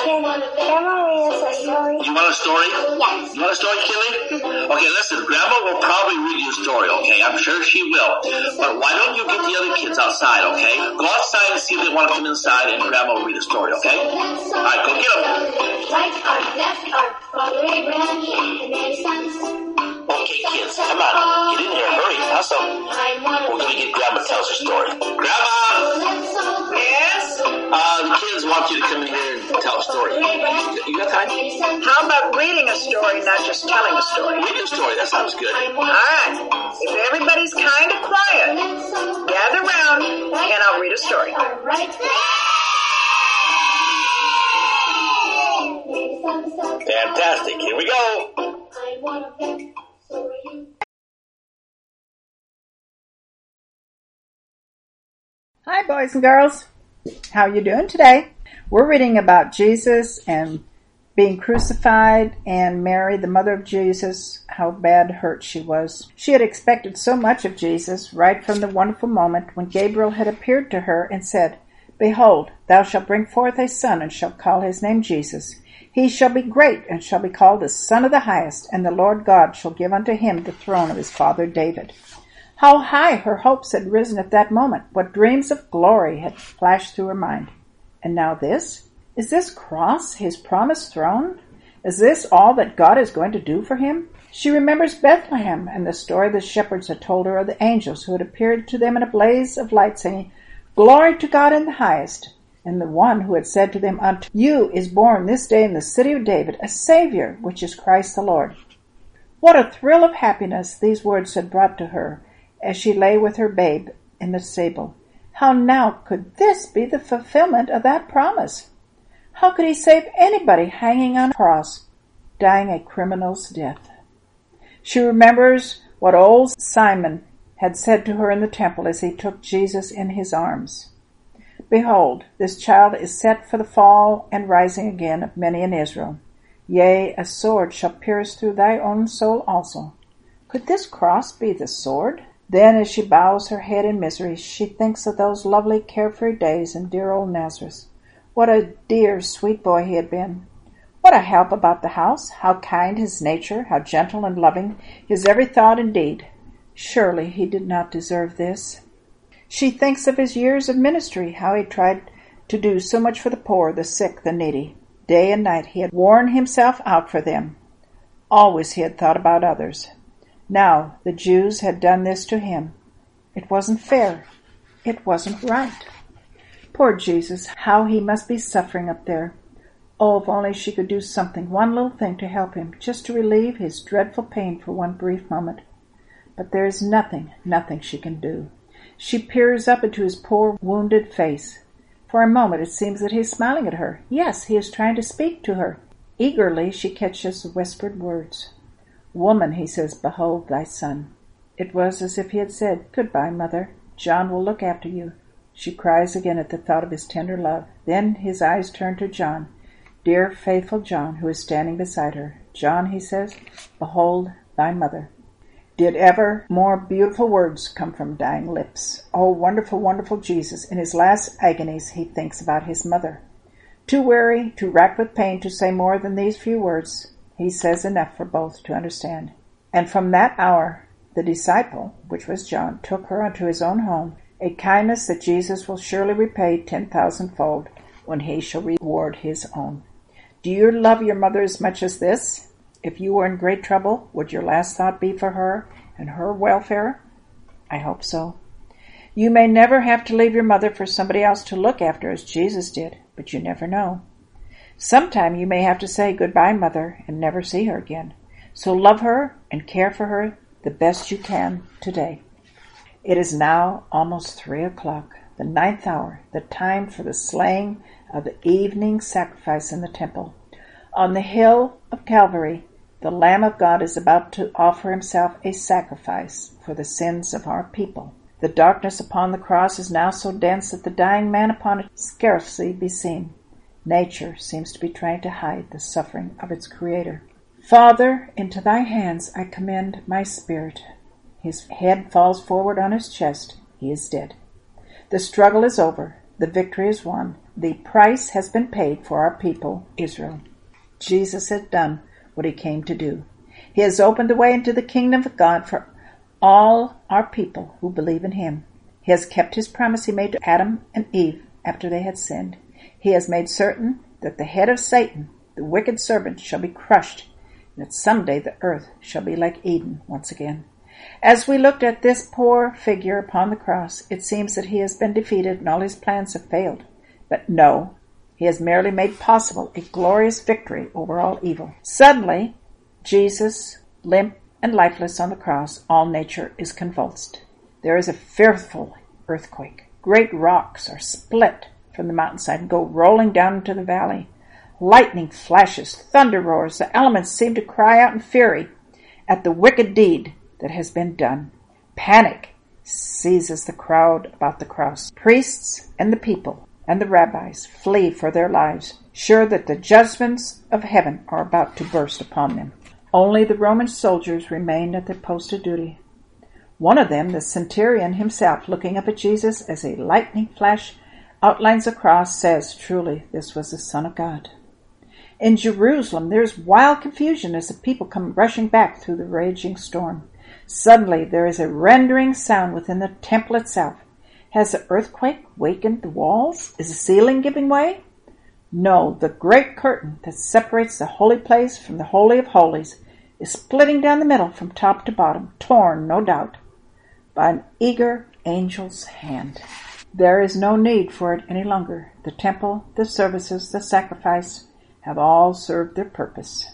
Can Grandma read us a story? You want a story? Yes. You want a story, Kelly? Okay, listen, Grandma will probably read you a story, okay? I'm sure she will. But why don't you get the other kids outside, okay? Go outside and see if they want to come inside and Grandma will read a story, okay? Alright, go get them. Right arm, left arm, Father Abraham, and many sons. Okay, kids, come on. Get in here, hurry, hustle. We're going to get Grandma to tell us a story. Grandma! Yes? The kids want you to come in here and tell a story. You got time? How about reading a story, not just telling a story? Read a story, that sounds good. All right. If everybody's kind of quiet, gather round and I'll read a story. Fantastic, here we go. Hi, boys and girls. How you doing today? We're reading about Jesus and being crucified and Mary, the mother of Jesus, how bad hurt she was. She had expected so much of Jesus right from the wonderful moment when Gabriel had appeared to her and said, "Behold, thou shalt bring forth a son and shalt call his name Jesus. He shall be great and shall be called the Son of the Highest, and the Lord God shall give unto him the throne of his father David." How high her hopes had risen at that moment. What dreams of glory had flashed through her mind. And now this? Is this cross his promised throne? Is this all that God is going to do for him? She remembers Bethlehem and the story the shepherds had told her of the angels who had appeared to them in a blaze of light, saying, "Glory to God in the highest," and the one who had said to them, "Unto you is born this day in the city of David a Savior, which is Christ the Lord." What a thrill of happiness these words had brought to her as she lay with her babe in the stable. How now could this be the fulfillment of that promise? How could he save anybody hanging on a cross, dying a criminal's death? She remembers what old Simon had said to her in the temple as he took Jesus in his arms. "Behold, this child is set for the fall and rising again of many in Israel. Yea, a sword shall pierce through thy own soul also." Could this cross be the sword? Then, as she bows her head in misery, she thinks of those lovely, carefree days in dear old Nazareth. What a dear, sweet boy he had been. What a help about the house, how kind his nature, how gentle and loving, his every thought and deed. Surely he did not deserve this. She thinks of his years of ministry, how he tried to do so much for the poor, the sick, the needy. Day and night he had worn himself out for them. Always he had thought about others. Now the Jews had done this to him. It wasn't fair. It wasn't right. Poor Jesus, how he must be suffering up there. Oh, if only she could do something, one little thing to help him, just to relieve his dreadful pain for one brief moment. But there is nothing she can do. She peers up into his poor, wounded face. For a moment it seems that he is smiling at her. Yes, he is trying to speak to her. Eagerly she catches the whispered words. "Woman," he says, "behold thy son." It was as if he had said, "Goodbye, mother. John will look after you." She cries again at the thought of his tender love. Then his eyes turn to John, dear, faithful John, who is standing beside her. "John," he says, "behold thy mother." Did ever more beautiful words come from dying lips? Oh, wonderful, wonderful Jesus! In his last agonies he thinks about his mother. Too weary, too racked with pain to say more than these few words, he says enough for both to understand. And from that hour the disciple, which was John, took her unto his own home, a kindness that Jesus will surely repay 10,000-fold when he shall reward his own. Do you love your mother as much as this? If you were in great trouble, would your last thought be for her and her welfare? I hope so. You may never have to leave your mother for somebody else to look after as Jesus did, but you never know. Sometime you may have to say goodbye, mother, and never see her again. So love her and care for her the best you can today. It is now almost 3 o'clock, the 9th hour, the time for the slaying of the evening sacrifice in the temple. On the hill of Calvary, the Lamb of God is about to offer himself a sacrifice for the sins of our people. The darkness upon the cross is now so dense that the dying man upon it scarcely be seen. Nature seems to be trying to hide the suffering of its Creator. Father, into thy hands I commend my spirit. His head falls forward on his chest. He is dead. The struggle is over. The victory is won. The price has been paid for our people, Israel. Jesus has done what he came to do. He has opened the way into the kingdom of God for all our people who believe in him. He has kept his promise he made to Adam and Eve after they had sinned. He has made certain that the head of Satan, the wicked serpent, shall be crushed, and that someday the earth shall be like Eden once again. As we looked at this poor figure upon the cross, it seems that he has been defeated and all his plans have failed. But no, he has merely made possible a glorious victory over all evil. Suddenly, Jesus, limp and lifeless on the cross, all nature is convulsed. There is a fearful earthquake. Great rocks are split from the mountainside and go rolling down into the valley. Lightning flashes, thunder roars. The elements seem to cry out in fury at the wicked deed that has been done. Panic seizes the crowd about the cross. Priests and the people and the rabbis flee for their lives, sure that the judgments of heaven are about to burst upon them. Only the Roman soldiers remained at their post of duty. One of them, the centurion himself, looking up at Jesus as a lightning flash outlines the cross, says, "Truly, this was the Son of God." In Jerusalem, there is wild confusion as the people come rushing back through the raging storm. Suddenly, there is a rending sound within the temple itself. Has the earthquake wakened the walls? Is the ceiling giving way? No, the great curtain that separates the holy place from the Holy of Holies is splitting down the middle from top to bottom, torn, no doubt, by an eager angel's hand. There is no need for it any longer. The temple, the services, the sacrifice have all served their purpose.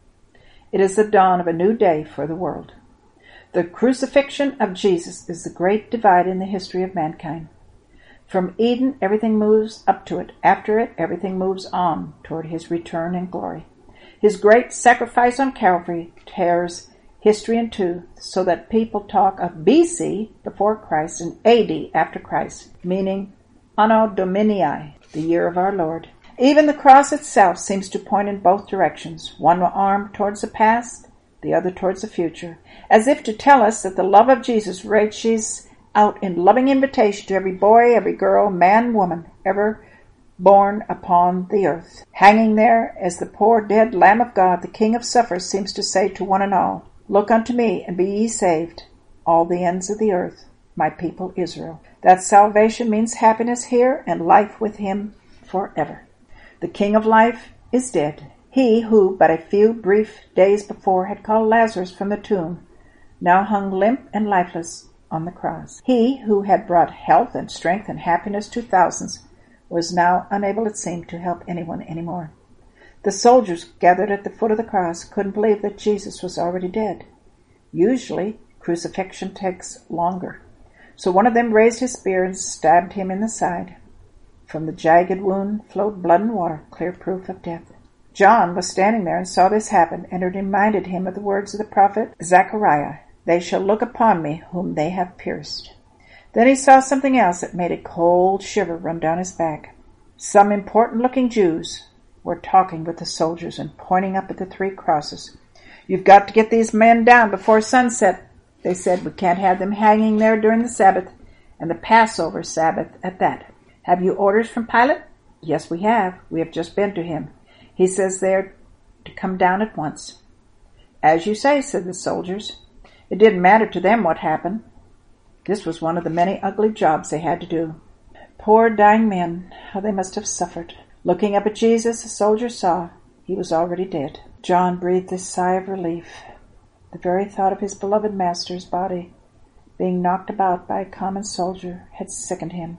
It is the dawn of a new day for the world. The crucifixion of Jesus is the great divide in the history of mankind. From Eden, everything moves up to it. After it, everything moves on toward his return in glory. His great sacrifice on Calvary tears history in two, so that people talk of BC, before Christ, and AD, after Christ, meaning Anno Domini, the year of our Lord. Even the cross itself seems to point in both directions, one arm towards the past, the other towards the future, as if to tell us that the love of Jesus reaches out in loving invitation to every boy, every girl, man, woman, ever born upon the earth. Hanging there as the poor dead Lamb of God, the King of sufferers seems to say to one and all, "Look unto me, and be ye saved, all the ends of the earth, my people Israel." That salvation means happiness here and life with him forever. The King of life is dead. He who but a few brief days before had called Lazarus from the tomb now hung limp and lifeless on the cross. He who had brought health and strength and happiness to thousands was now unable, it seemed, to help anyone anymore. The soldiers gathered at the foot of the cross couldn't believe that Jesus was already dead. Usually, crucifixion takes longer. So one of them raised his spear and stabbed him in the side. From the jagged wound flowed blood and water, clear proof of death. John was standing there and saw this happen, and it reminded him of the words of the prophet Zechariah, "They shall look upon me whom they have pierced." Then he saw something else that made a cold shiver run down his back. Some important-looking Jews were talking with the soldiers and pointing up at the three crosses. "You've got to get these men down before sunset," they said. "We can't have them hanging there during the Sabbath, and the Passover Sabbath at that. Have you orders from Pilate?" "Yes, we have. We have just been to him. He says they're to come down at once." "As you say," said the soldiers. It didn't matter to them what happened. This was one of the many ugly jobs they had to do. Poor dying men, how they must have suffered. Looking up at Jesus, the soldiers saw he was already dead. John breathed a sigh of relief. The very thought of his beloved master's body being knocked about by a common soldier had sickened him.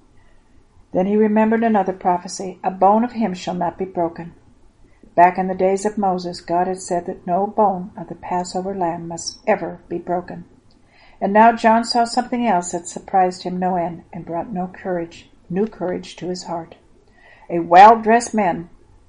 Then he remembered another prophecy, "A bone of him shall not be broken." Back in the days of Moses, God had said that no bone of the Passover lamb must ever be broken. And now John saw something else that surprised him no end and brought new courage to his heart. A well-dressed man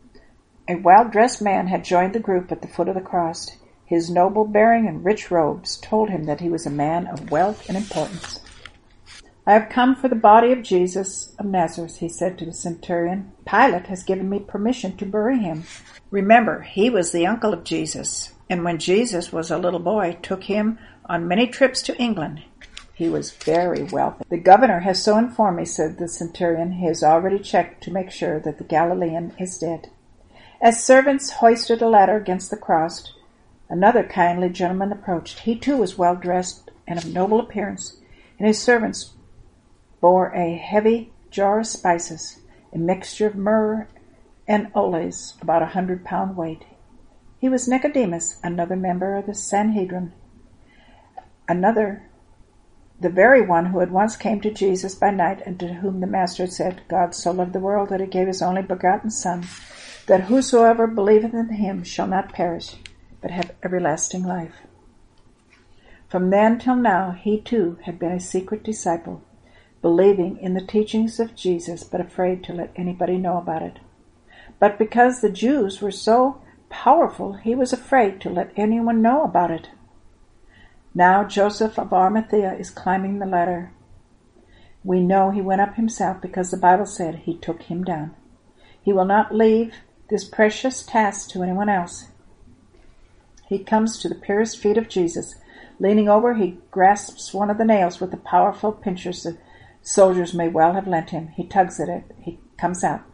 had joined the group at the foot of the cross. His noble bearing and rich robes told him that he was a man of wealth and importance. "I have come for the body of Jesus of Nazareth," he said to the centurion. "Pilate has given me permission to bury him." Remember, he was the uncle of Jesus, and when Jesus was a little boy, took him on many trips to England. He was very wealthy. "The governor has so informed me," said the centurion. "He has already checked to make sure that the Galilean is dead." As servants hoisted a ladder against the cross, another kindly gentleman approached. He too was well dressed and of noble appearance, and his servants bore a heavy jar of spices, a mixture of myrrh and aloes, about 100-pound weight. He was Nicodemus, another member of the Sanhedrin, the very one who had once came to Jesus by night, and to whom the Master had said, "God so loved the world that he gave his only begotten Son, that whosoever believeth in him shall not perish, but have everlasting life." From then till now, he too had been a secret disciple, believing in the teachings of Jesus, but afraid to let anybody know about it. But because the Jews were so powerful, he was afraid to let anyone know about it. Now Joseph of Arimathea is climbing the ladder. We know he went up himself because the Bible said he took him down. He will not leave this precious task to anyone else. He comes to the pierced feet of Jesus. Leaning over, he grasps one of the nails with the powerful pincers the soldiers may well have lent him. He tugs at it. He comes out.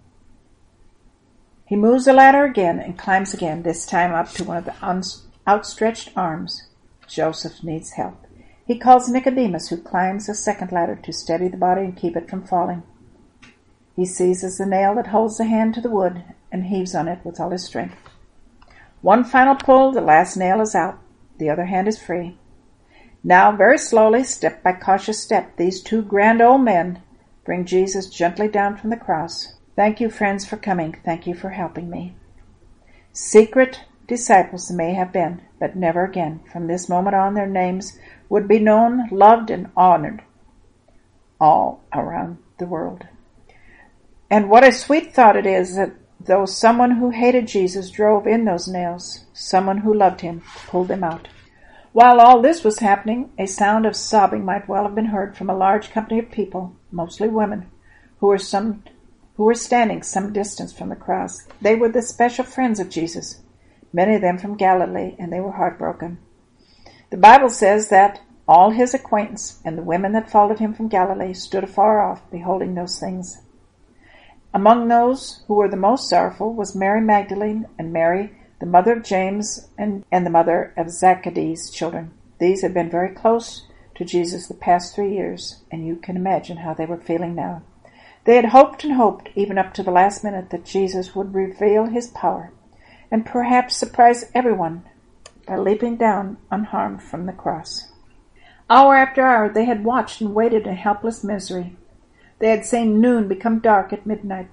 He moves the ladder again and climbs again, this time up to one of the outstretched arms. Joseph needs help. He calls Nicodemus, who climbs a second ladder to steady the body and keep it from falling. He seizes the nail that holds the hand to the wood and heaves on it with all his strength. One final pull, the last nail is out. The other hand is free. Now, very slowly, step by cautious step, these two grand old men bring Jesus gently down from the cross. Thank you, friends, for coming. Thank you for helping me. Secret disciples they may have been, but never again. From this moment on, their names would be known, loved, and honored all around the world. And what a sweet thought it is that though someone who hated Jesus drove in those nails, someone who loved him pulled them out. While all this was happening, a sound of sobbing might well have been heard from a large company of people, mostly women, who were standing some distance from the cross. They were the special friends of Jesus, many of them from Galilee, and they were heartbroken. The Bible says that all his acquaintance and the women that followed him from Galilee stood afar off, beholding those things. Among those who were the most sorrowful was Mary Magdalene and Mary, the mother of James and the mother of Zebedee's children. These had been very close to Jesus the past 3 years, and you can imagine how they were feeling now. They had hoped and hoped, even up to the last minute, that Jesus would reveal his power and perhaps surprise everyone by leaping down unharmed from the cross. Hour after hour they had watched and waited in helpless misery. They had seen noon become dark at midnight.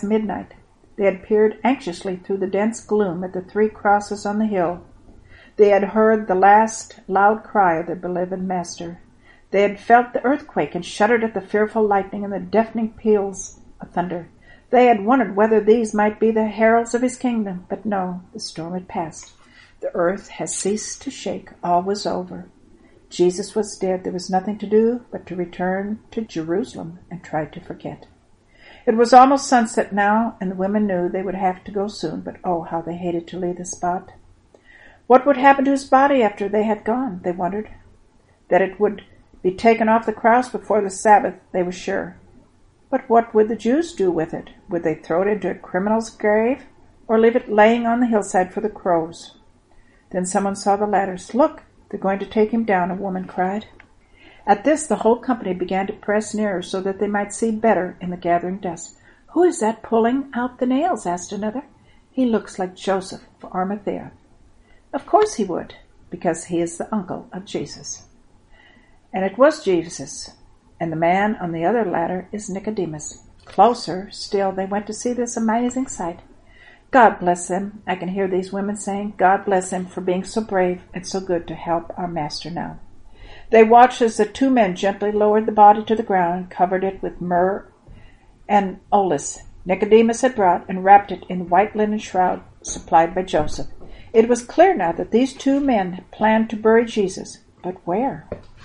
They had peered anxiously through the dense gloom at the 3 crosses on the hill. They had heard the last loud cry of their beloved Master. They had felt the earthquake and shuddered at the fearful lightning and the deafening peals of thunder. They had wondered whether these might be the heralds of his kingdom, but no, the storm had passed. The earth had ceased to shake. All was over. Jesus was dead. There was nothing to do but to return to Jerusalem and try to forget. It was almost sunset now, and the women knew they would have to go soon, but oh, how they hated to leave the spot. What would happen to his body after they had gone, they wondered. That it would be taken off the cross before the Sabbath, they were sure. But what would the Jews do with it? Would they throw it into a criminal's grave, or leave it laying on the hillside for the crows? Then someone saw the ladders. "Look, they're going to take him down," a woman cried. At this, the whole company began to press nearer so that they might see better in the gathering dusk. "Who is that pulling out the nails?" asked another. "He looks like Joseph of Arimathea." Of course he would, because he is the uncle of Jesus. And it was Jesus, and the man on the other ladder is Nicodemus. Closer still, they went to see this amazing sight. "God bless them," I can hear these women saying. "God bless them for being so brave and so good to help our Master now." They watched as the 2 men gently lowered the body to the ground and covered it with myrrh and aloes Nicodemus had brought and wrapped it in the white linen shroud supplied by Joseph. It was clear now that these 2 men had planned to bury Jesus, but where?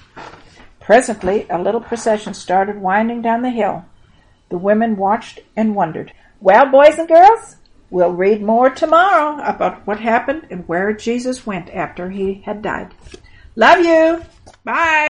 Presently, a little procession started winding down the hill. The women watched and wondered. Well, boys and girls, we'll read more tomorrow about what happened and where Jesus went after he had died. Love you. Bye.